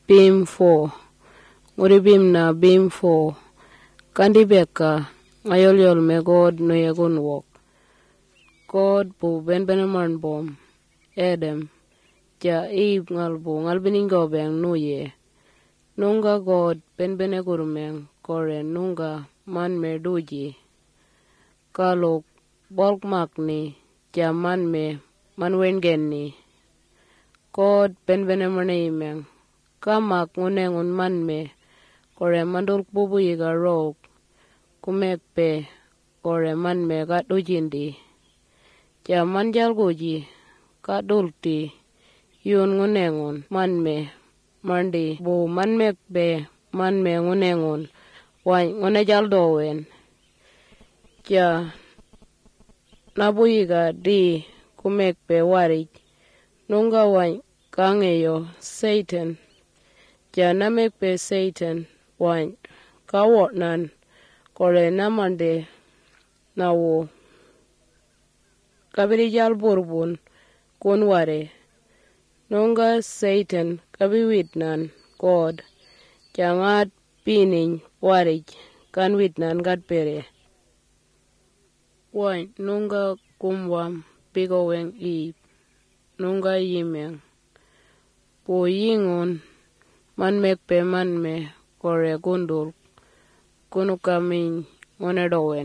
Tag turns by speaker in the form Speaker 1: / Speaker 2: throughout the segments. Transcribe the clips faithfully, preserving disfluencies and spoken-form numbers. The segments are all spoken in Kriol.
Speaker 1: Beam four. Nguri beam na beam four. Kandi beka ngayol yol me God no yagun walk. God bu ben benaman bom. Adam. Ja Eve ngal bu ngal beningo beng no ye. Nunga God ben benegurumeng kore nunga man me duji. Kalok bulk mak ni ja man me man wengen ni. God ben benemane imeng. Kamak ngunengun man me kore mandul bubu yiga rok. Kumek pe kore man me kat ujindi. Ja man jal goji kat dulti yun ngunengun man me. Mandi bu man mek be man me ngunengun wany ngune jal dowen. Ja nabuyiga di kumek be warij. Nunga wany kangeyo Satan. Ja namek be Satan wany kawotnan kore namande na wo. Kabiri jal burbun kun ware. Nunga Satan kabiwitnan God. Jangat pining warij kan witnan gat pere. Wany nunga kumwam bigo weng Eve. Nunga yimeng. Po yingun man mek pe man me kore gundul. Kunu kaming ngone dowen.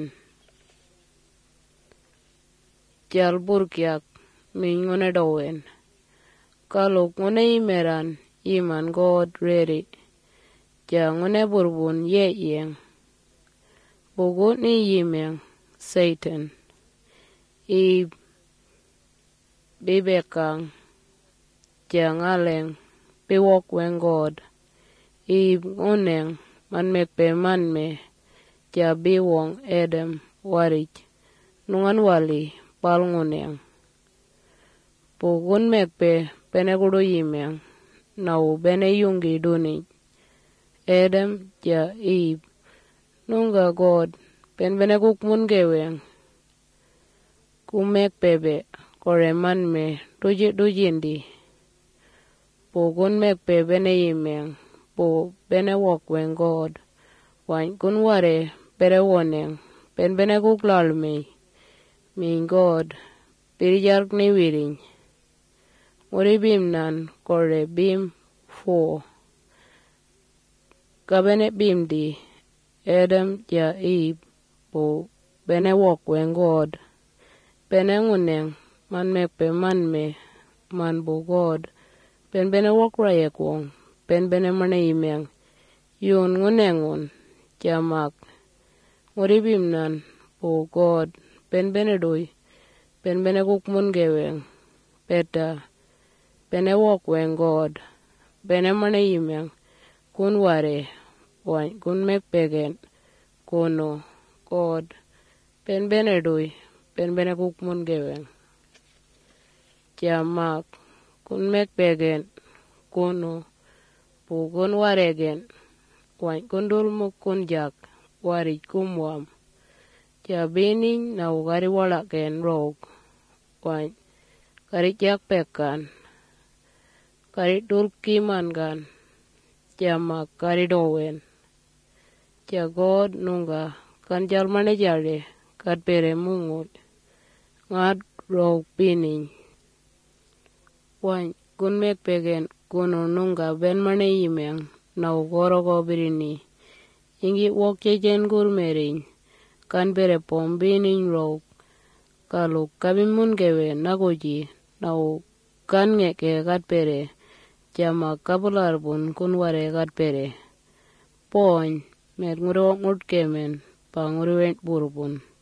Speaker 1: Jal burkiak min ngone dowen. Kalok ngone imeran iman God reri. Ja ngone burbun ye yeng. Bugut ni yimeng Satan. Eve bibekang. Ja ngaleng biwok weng God. Eve nguneng man mek pe man me. Ja biwong Adam warij. Nungan wali pal nguneng. Bugun mek pe penekudu yimeng. Nau bene yungi duni. Adam ja Eve. Nunga God pen bene kukmun geweng. Kumek pebe kore man me tuji tujindi. Bugun mek pe bene yimeng. Bu bene wok weng God. Wany kun ware bere woneng. Pen bene kuklal me. Min God. Pirijark ni wiring. Nguri beam nan kore beam four. Kabene beam di. Adam ja Eve. Bu bene wok weng God. Bene nguneng. Man mek pe man me. Man bu God. Pen bene wok rayek wong. Pen bene mane imeng. Yun ngunengun. Jamak. Nguri beam nan. Bu God. Pen bene dui. Pen bene kukmun geweng. Peta. Bene wok weng God. Bene mane imeng. Kun ware. Wany kun mek pegen. Kuno. God. Pen bene dui. Pen bene kukmun geweng. Jamak. Kun mek pegen. Kuno. Bugun ware gen. Wany kun dulmuk kun jak. Warij kumwam. Jabining na ugari wala gen rog. Wany. Kari jak pekan. Kari dulkiman gan. Jamak kari dowen. Jagod nunga. Kan jalmane jale. Kat pere mungut. Ngat rog pining. Wany kun mek pegen. Kuno nunga ben mane imeng. Na ugoro go birini. Ingi wok jejen gul mering. Kan pere pombining rog. Kaluk kabimun gewe nagoji. Na u kan ngeke kat pere. Jamak kabular bun kun ware kat pere. Pony. Met nguro ngut kemen. Pa nguro went burbun.